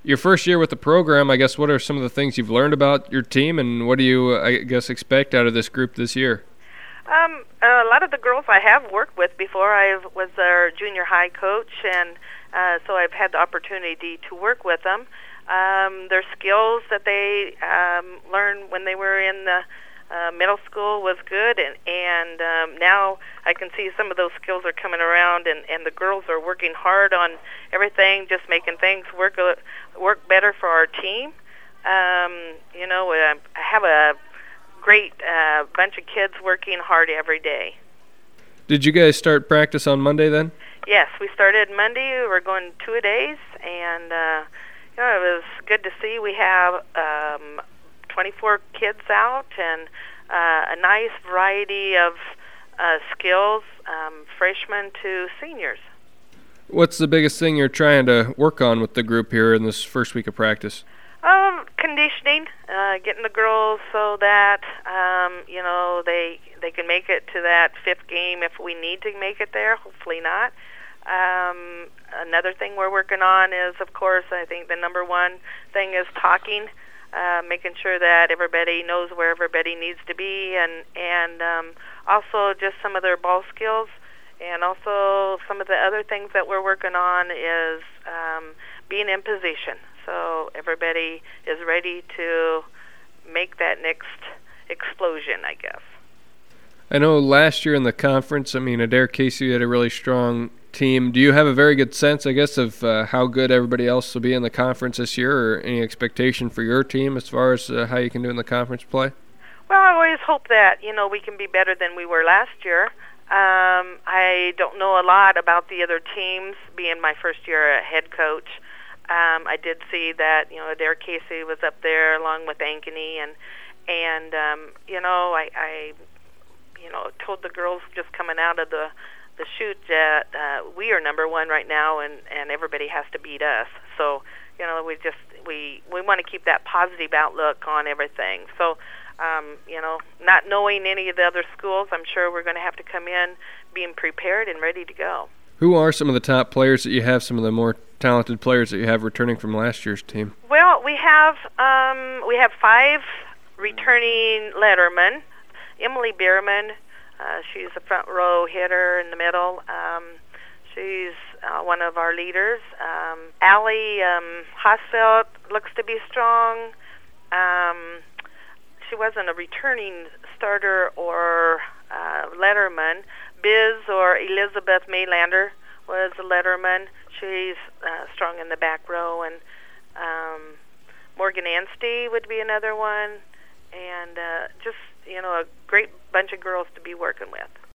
Your first year with the program, I guess, what are some of the things you've learned about your team, and what do you, I guess, expect out of this group this year? A lot of the girls I have worked with before. I was their junior high coach, and so I've had the opportunity to work with them. Their skills that they learned when they were in the middle school was good, and now I can see some of those skills are coming around, and the girls are working hard on everything, just making things work better for our team. I have a great bunch of kids working hard every day. Did you guys start practice on Monday then? Yes, we started Monday. We're going 2-a-days, and it was good to see. We have 24 kids out, and a nice variety of skills, freshmen to seniors. What's the biggest thing you're trying to work on with the group here in this first week of practice? Conditioning, getting the girls so that they can make it to that fifth game if we need to make it there. Hopefully not. Another thing we're working on is, of course, I think the number one thing is talking, making sure that everybody knows where everybody needs to be, and also just some of their ball skills, and also some of the other things that we're working on is being in position. So everybody is ready to make that next explosion, I guess. I know last year in the conference, Adair Casey had a really strong team. Do you have a very good sense, I guess, of how good everybody else will be in the conference this year, or any expectation for your team as far as how you can do in the conference play? Well, I always hope that, we can be better than we were last year. I don't know a lot about the other teams, being my first year head coach. I did see that, Adair Casey was up there along with Ankeny, and I told the girls just coming out of the chute that we are number one right now, and everybody has to beat us. So, we want to keep that positive outlook on everything. So, not knowing any of the other schools, I'm sure we're going to have to come in being prepared and ready to go. Who are some of the top players that you have, some of the more talented players that you have returning from last year's team? Well, we have 5 returning lettermen. Emily Bierman, she's a front row hitter in the middle. She's one of our leaders. Allie Hassfeld looks to be strong. She wasn't a returning starter or letterman. Biz, or Elizabeth Maylander, was a letterman. She's strong in the back row, and Morgan Anstey would be another one, and just a great bunch of girls to be working with.